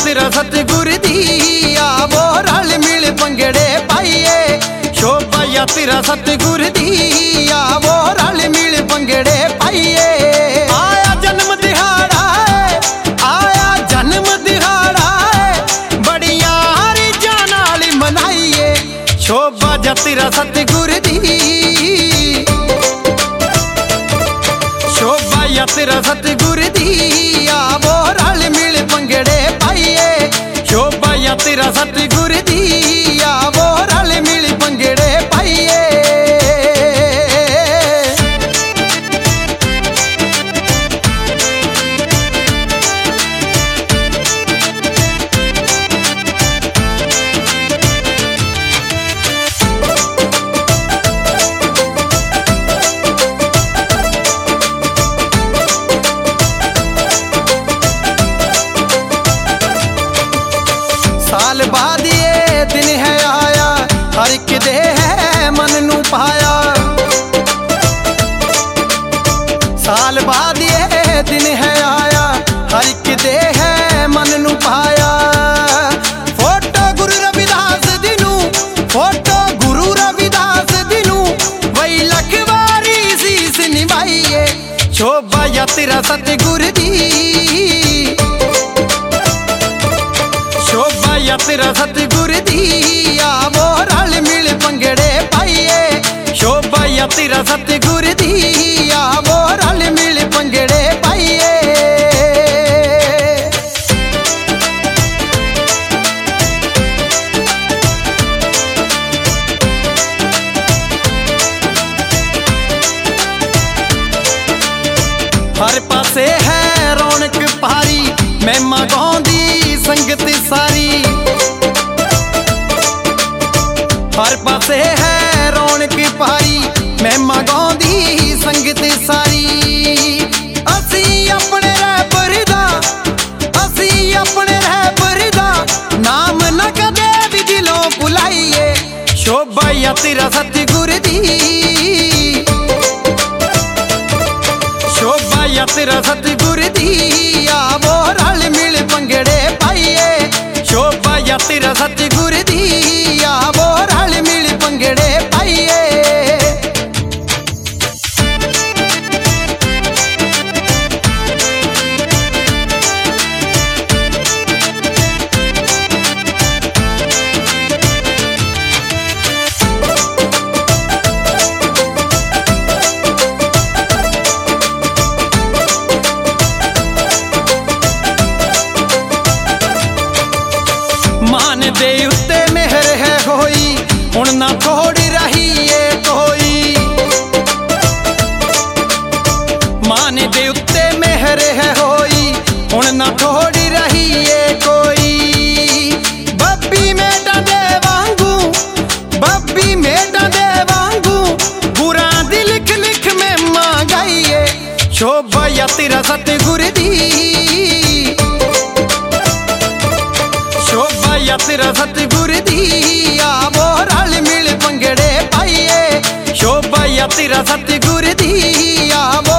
तेरा सतगुर दी आवो रल मिल पंगड़े पाइए। शोभा या तेरा सतगुर दी आवो रल मिल पंगड़े पाइए। आया जन्म दिहाड़ा है, आया जन्म दिहाड़ा है, बड़िया रिझां नाल मनाइए। शोभा या तेरा सतगुर दी, शोभा या तेरा सतगुर दी आवो रल मिल पंगड़े पाइए। शोभा या तेरा सतगुर दी आवो रल मिल पंगड़े पाइए। साल बाद ये दिन है आया, हर एक दे है मन नू पाया। साल बाद ये दिन है आया, हर एक दे है मन नू पाया। फोटो गुरु रविदास दिनू, फोटो गुरु रविदास दिनू, वही लखवारी शीस निभाइए। शोभा या तेरा सतगुर दी, शोभा या तेरा सतगुर दी आवो रल मिल पंगड़े पाइए। शोभा या तेरा सतगुर दी आवो रल मिल पंगड़े पाइए। हर पासे है रौनक भारी, महिमा गाउंदी संगत सारी। हर पासे है रौनक भारी, महिमा गाउंदी संगत सारी। असी अपने रहबर दा, असी अपने रहबर दा नाम न कदे भी दिलों भुलाइए। शोभा या तेरा सतगुर दी, शोभा या तेरा सतगुर दी आवो रल मिल पंगड़े पाइए। शोभा या तेरा सतगुर दी आवो रल मिल पंगड़े पाइए। मान दे उत्ते मेहर है होई, हुण ना थोड़ी रही है कोई। मान दे उत्ते मेहर है होई, हुण ना थोड़ी रही है कोई। बब्बी मेटा दे वांगू, बब्बी मेटा दे वांगू, बुरा दी लिख लिख में मांगाइए। शोभा या तेरा सतगुर दी, शोभा या तेरा सतगुर दी आवो रल मिल पंगड़े पाइए। शोभा या तेरा सतगुर दी आवो